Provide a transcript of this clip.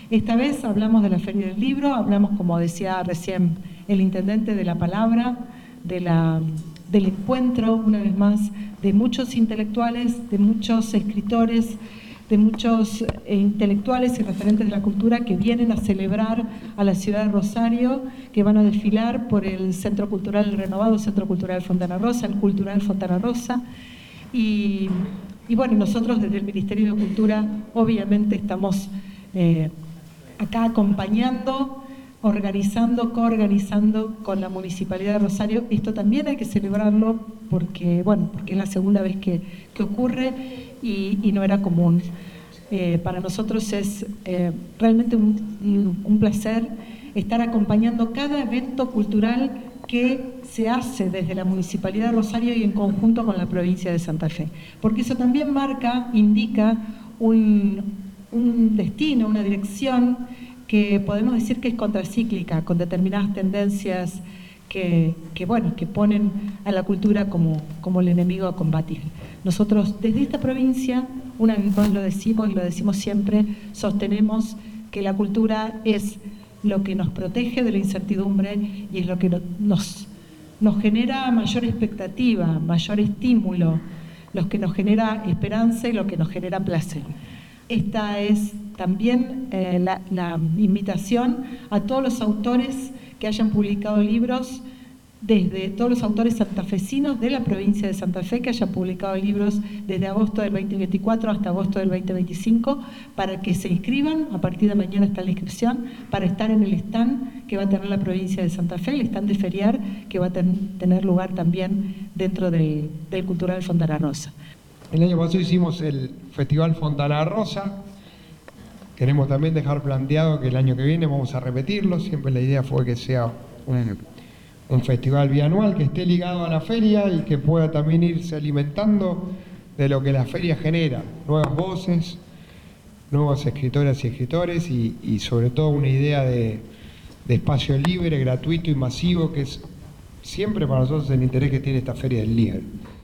Esta vez hablamos de la Feria del Libro, hablamos, como decía recién el intendente, de la palabra, del encuentro, una vez más, de muchos intelectuales, de muchos escritores, de muchos intelectuales y referentes de la cultura que vienen a celebrar a la ciudad de Rosario, que van a desfilar por el Centro Cultural renovado, Centro Cultural Fontana Rosa, el Cultural Fontana Rosa. Y bueno, nosotros desde el Ministerio de Cultura obviamente estamos acá acompañando, organizando, coorganizando con la Municipalidad de Rosario. Esto también hay que celebrarlo porque, bueno, porque es la segunda vez que ocurre y no era común. Para nosotros es realmente un placer estar acompañando cada evento cultural que se hace desde la Municipalidad de Rosario y en conjunto con la provincia de Santa Fe, porque eso también indica un destino, una dirección que podemos decir que es contracíclica, con determinadas tendencias que ponen a la cultura como el enemigo a combatir. Nosotros desde esta provincia, una vez más lo decimos y lo decimos siempre, sostenemos que la cultura es lo que nos protege de la incertidumbre y es lo que nos genera mayor expectativa, mayor estímulo, lo que nos genera esperanza y lo que nos genera placer. Esta es también la invitación a todos los autores que hayan publicado libros, desde todos los autores santafesinos de la provincia de Santa Fe que hayan publicado libros desde agosto del 2024 hasta agosto del 2025, para que se inscriban. A partir de mañana está la inscripción para estar en el stand que va a tener la provincia de Santa Fe, el stand de Feriar, que va a tener lugar también dentro del Cultural Fontana Rosa. El año pasado hicimos el Festival Fontana Rosa. Queremos también dejar planteado que el año que viene vamos a repetirlo. Siempre la idea fue que sea un festival bianual que esté ligado a la feria y que pueda también irse alimentando de lo que la feria genera. Nuevas voces, nuevas escritoras y escritores y sobre todo una idea de espacio libre, gratuito y masivo, que es siempre para nosotros el interés que tiene esta Feria del Libro.